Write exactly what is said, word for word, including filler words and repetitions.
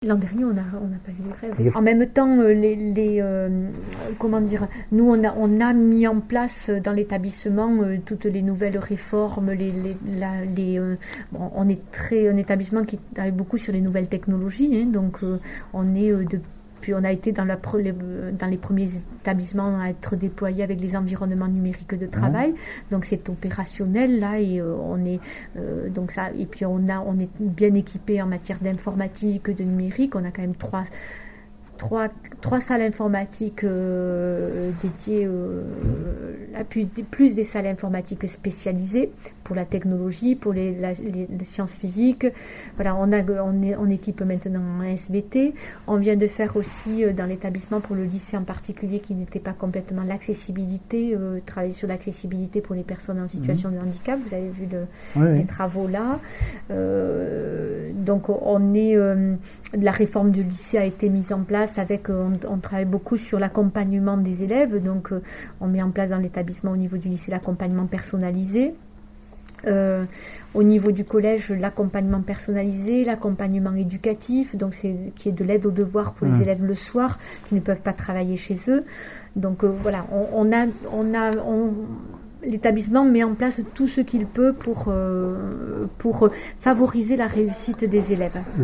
L'an dernier, on n'a on n'a pas eu de grève. En même temps, les, les euh, comment dire, nous on a on a mis en place dans l'établissement euh, toutes les nouvelles réformes. Les, les, la, les euh, bon, on est très un établissement qui travaille beaucoup sur les nouvelles technologies, hein, donc euh, on est euh, de Puis on a été dans, la, dans les premiers établissements à être déployés avec les environnements numériques de travail. Mmh. Donc c'est opérationnel là et euh, on est euh, donc ça et puis on a on est bien équipé en matière d'informatique, de numérique. On a quand même trois trois trois salles informatiques euh, dédiées euh, à plus, plus des salles informatiques spécialisées pour la technologie, pour les, la, les, les sciences physiques. Voilà, on, a, on, est, on équipe maintenant un S V T. On vient de faire aussi euh, dans l'établissement pour le lycée en particulier qui n'était pas complètement l'accessibilité, euh, travailler sur l'accessibilité pour les personnes en situation mmh. de handicap. Vous avez vu le, oui, les oui. travaux là. Euh, donc on est euh, la réforme du lycée a été mise en place avec on, on travaille beaucoup sur l'accompagnement des élèves. Donc euh, on met en place dans l'établissement au niveau du lycée l'accompagnement personnalisé. Euh, au niveau du collège, l'accompagnement personnalisé, l'accompagnement éducatif, donc c'est qui est de l'aide aux devoirs pour mmh. les élèves le soir qui ne peuvent pas travailler chez eux. Donc euh, voilà, on, on a, on a, on, l'établissement met en place tout ce qu'il peut pour euh, pour favoriser la réussite des élèves.